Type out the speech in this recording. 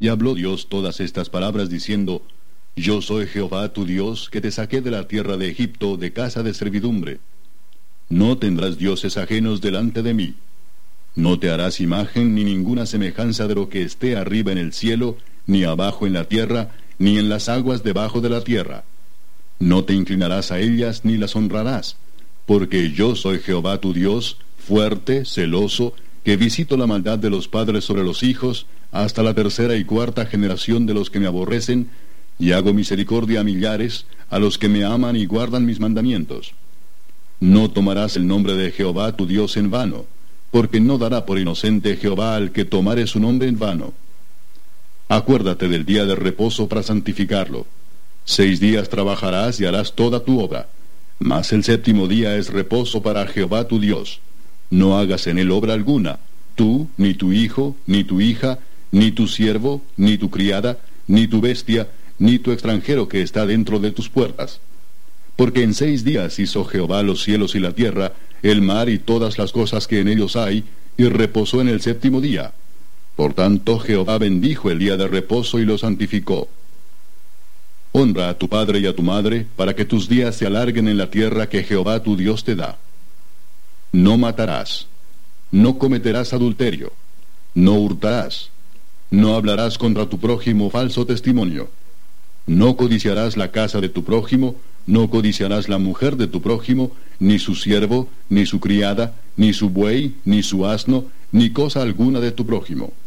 Y habló Dios todas estas palabras diciendo: Yo soy Jehová tu Dios, que te saqué de la tierra de Egipto, de casa de servidumbre. No tendrás dioses ajenos delante de mí. No te harás imagen ni ninguna semejanza de lo que esté arriba en el cielo, ni abajo en la tierra, ni en las aguas debajo de la tierra. No te inclinarás a ellas ni las honrarás, porque yo soy Jehová tu Dios, fuerte, celoso, que visito la maldad de los padres sobre los hijos, hasta la tercera y cuarta generación de los que me aborrecen, y hago misericordia a millares, a los que me aman y guardan mis mandamientos. No tomarás el nombre de Jehová tu Dios en vano, porque no dará por inocente Jehová al que tomare su nombre en vano. Acuérdate del día de reposo para santificarlo. 6 días trabajarás y harás toda tu obra, mas el séptimo día es reposo para Jehová tu Dios. No hagas en él obra alguna, tú, ni tu hijo, ni tu hija, ni tu siervo, ni tu criada, ni tu bestia, ni tu extranjero que está dentro de tus puertas. Porque en 6 días hizo Jehová los cielos y la tierra, el mar y todas las cosas que en ellos hay, y reposó en el séptimo día. Por tanto Jehová bendijo el día de reposo y lo santificó. Honra a tu padre y a tu madre, para que tus días se alarguen en la tierra que Jehová tu Dios te da. No matarás. No cometerás adulterio. No hurtarás. No hablarás contra tu prójimo falso testimonio. No codiciarás la casa de tu prójimo, no codiciarás la mujer de tu prójimo, ni su siervo, ni su criada, ni su buey, ni su asno, ni cosa alguna de tu prójimo.